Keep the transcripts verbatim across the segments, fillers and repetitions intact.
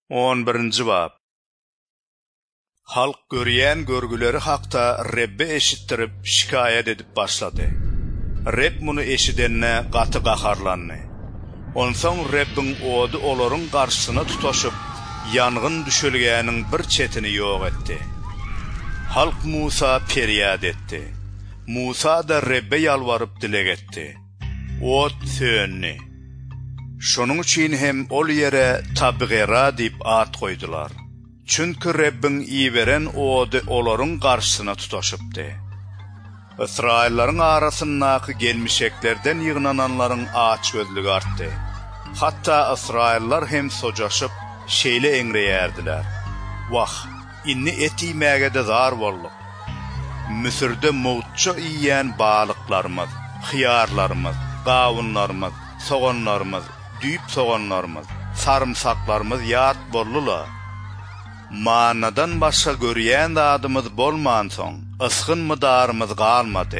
on birinci bab. Halk görýän görgüleri hakta Rebbe eşittirip şikayet edip başladı. Reb bunu eşidenne gatı gaharlandı. Onsoň Rebbin ody olaryň garşysyna tutaşyp yangyn düşülgäniň bir çetini ýok etdi. Halk Musa peryad etdi. Musa da Rebbe yalwaryp dilek etdi. Ot sönnü. Şonuň üçin hem ol ýere Tabgera diýip at goýdular. Çünki Rebbin iýberen ody olaryň garşysyna tutaşypdy. Israillaryň arasyndaky gelmişeklerden ýygnananlaryň aç gözlügi artdy. Hatta Israillar hem sojaşyp şeýle eňreýärdiler. Wah, inni et ýmäge de zar boldyk. Misirde mowtça iýýän balyklarymyz, hyýarlarymyz, gawunlarymyz, soganlarymyz, düýüp soganlarymyz, sarımsaklarymyz ýat boldular. Manadan başga görýän adymyz bolman soň, ysgyn mydarymyz galmady.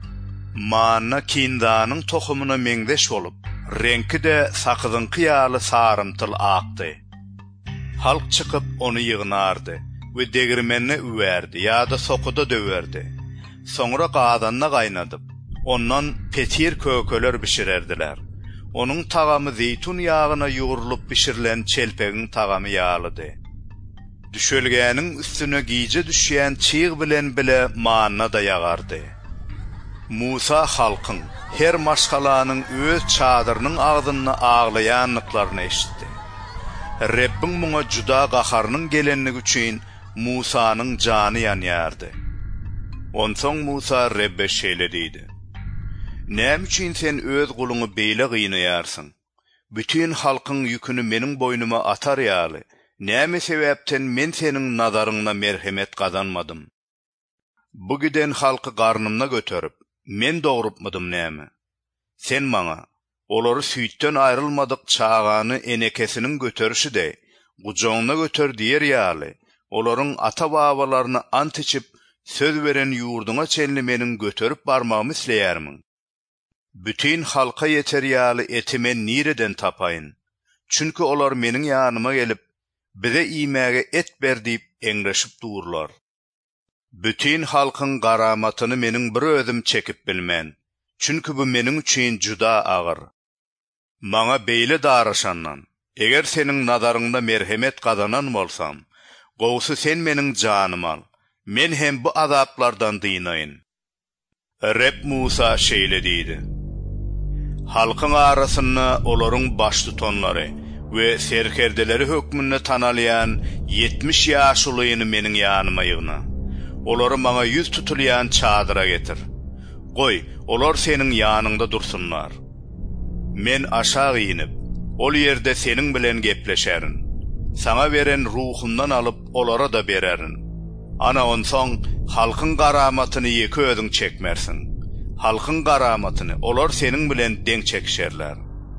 Mana kindanyň tohumuna meňdeş bolup, renki de sakyzyňky ýaly sarymtyl akdy. Halk çykyp onu ýygnardy we degirmenne üwerdi ýa-da sokuda döwerdi. Soňra gadanna gaýnadyp, ondan petir kökeler bişirerdiler. Onun tagamy zeytun ýagyna ýuwrulyp bişirilen çelpegiň tagamy ýalydy. Düşölgäniň üstüne giýje düşýän çyg bilen bile manna da ýagardy. Musa halkyň her maşgalanyň öz çadyrynyň agdyny aglaýanlyklaryny eşitdi. Rebbin muňa juda gaharynyň gelenligi üçin Musanyň jany ýanýardy. Onsoň Musa Rebbe şeýle diýdi: "Näme üçin sen öz guluňy beýle gynýarsyň? Bütün halkyň ýüküni meniň boýnuma atar ýaly. Näme sebäpden men seniň nazaryňda merhemet gazanmadym? Bu giden halky garnymna göterip, men dogurupmydym näme? Sen maňa olary süýtden aýrylmadyk çağany enekesiniň göterişi de gujoňuna göter diýer ýaly. Olaryň ata-babalaryna ant içip söz beren ýurduňa çenli meniň göterip barmagymy isleýärmiň. Bütün halka ýeter ýaly etime nireden tapaýyn? Çünki olar meniň ýanyma gelip bize iýmäge et ber diýip eňreşip durlar. Bütün halkyň garamatyny meniň bir özüm çekip bilmän. Çünki bu meniň üçin juda agyr. Maňa beýle daraşandan, eger seniň nazaryňda merhemet gazanan bolsam, gowsy sen meniň janym al. Men hem bu azaplardan dynaýyn." Reb Musa şeýle diýdi: "Halkyň arasyna olaryň baş tutanlary we serkerdeleri hökmünde tanalýan yetmiş ýaşulyny meniň ýanyma ýygna. Olary maňa ýüz tutulýan çadyra getir. Goý, olar seniň ýanyňda dursunlar. Men aşağı inip, ol ýerde seniň bilen gepleşerin. Saňa beren ruhumdan alyp olara da bererin. Ana onsoň halkyň garamatyny ýeki özüň çekmersiň. Halkyň garamatyny olar seniň bilen deň çekişerler.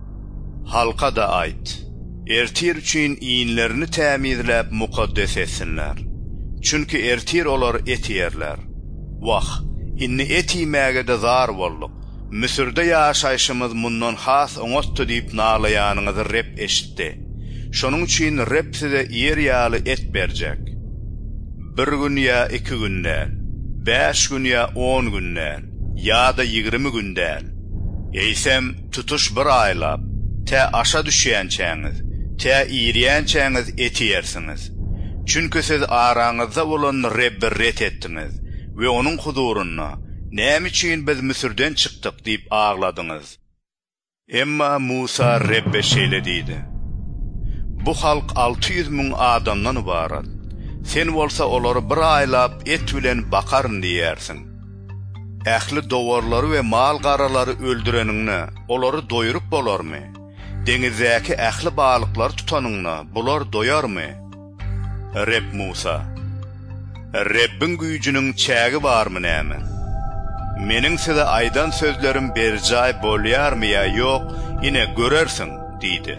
Halka da aýt, ertir üçin iýinlerini tämizläp mukaddes etsinler. Çünki ertir olar et ýerler. Wah, inni et ýmäge de zar boldyk. Misirde ýaşaýşymyz mundan has oňatdy diýip nalaýanyňyzy Reb eşitdi. Şonuň üçin Reb size ýer ýaly et berjek. Bir gün ýa iki günden, beş gün ýa on günden, ýa-da ýygrimi günden. Eýsem tutuş bir aýlap, tä aşa düşýänçäňiz, tä ýerýänçäňiz et ýersiňiz. Çünki siz araňyzda bolan Rebbi ret etdiňiz we onuň huduryna näme üçin biz Misirden çykdyk diýip agladyňyz." Emma Musa Rebbe şeýle diýdi: "Bu halk alty ýüz müň adamdan ibarat. Sen bolsa olary bir aýlap et bilen bakaryn diýersiň. Ähli dowarlary we mal garalary öldüreniňne olary doýurup bolarmy? Deňizdäki ähli balyklar tutanyňna bular doýarmy?" Reb Musa: "Rebbin güýjüniň çägi barmy näme? Meniň size aýdan sözlerim berjaý bolýarmy ýa ýok, ine görersiň" diýdi.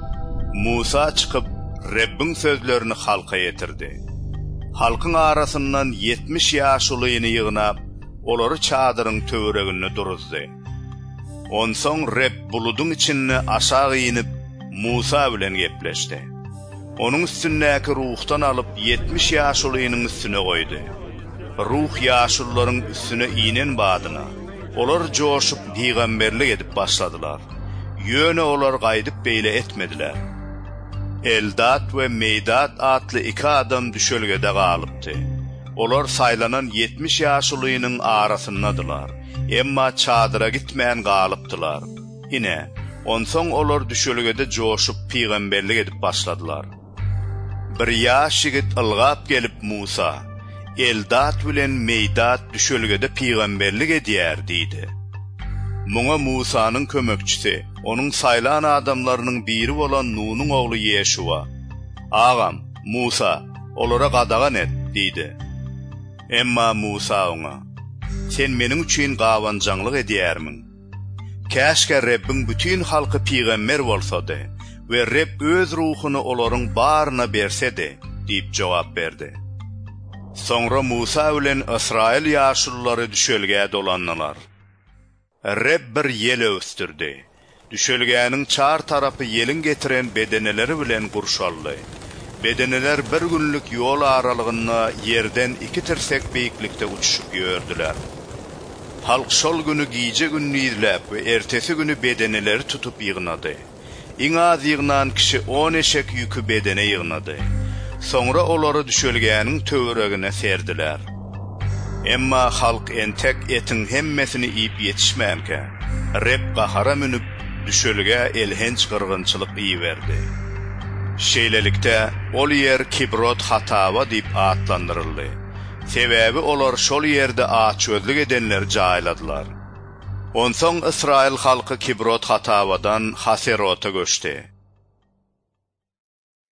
Musa çykyp Rebbin sözlerini halka ýetirdi. Halkyň arasyndan yetmiş ýaşulyny ýygnap, olary çadyryň töweregine duruzdy. Onsoň Reb buludyň içinde aşağı inip Musa bilen gepleşdi. Onun üstünnäki ruhtan alıp yetmiş ýaşulynyň üstüne goýdy. Ruh ýaşulların üstüne inen badyna. Olar joşup peýgamberlik edip başladylar. Ýöne olar gaýdyp beýle etmediler. Eldad we Meydad atly iki adam düşölgede galypdy. Olar saylanan yetmiş ýaşulynyň arasyndadylar. Emma çadyra gitmeýän galypdylar. Ine, onsoň olar düşölgede joşup peýgamberlik edip başladylar. Bir ýaş ýigit ylgap gelip Musa, Eldad bilen Meydad düşölgede peýgamberlik edýär diýdi. Muňa Musanyň kömekçisi, onuň saylan adamlarynyň biri bolan Nunuň ogly Ýeşua, "Agam, Musa, olara gadagan et" diýdi. Emma Musa oňa, "Sen meniň üçin gawanjaňlyk edýärmiň. Käşke Rebbin bütün halky peýgamber bolsady we Reb öz ruhuny olaryň baryna bersedi" diýip jogap berdi. Soňra Musa bilen Israil ýaşullary düşölgäde dolandylar. Reb bir ýel östürdi. Düşölgäniň çar tarapy ýelin getiren bedeneleri bilen gurşaldy. Bedeneler bir günlük ýol aralygyna ýerden iki tirsek beýiklikde uçuşup ýördüler. Halk şol günü giýje günni izläp we ertesi günü bedeneleri tutup ýygnady. Iň az ýygnan kişi on eşek ýükü bedene ýygnady. Soňra olary düşölgäniň töweregine serdiler. Emma halk entek etin hemmesini iýip ýetişmänke, Reb gahara münüp düşölge elhenç gyrgynçylyk iýiberdi. Şeýlelikde ol ýer Kibrot Hatawa diýip atlandyryldy. Sebäbi olar şol ýerde açözlük edenler jaýladylar. Onsoň Israil halky Kibrot Hatawadan Haserota göçdi.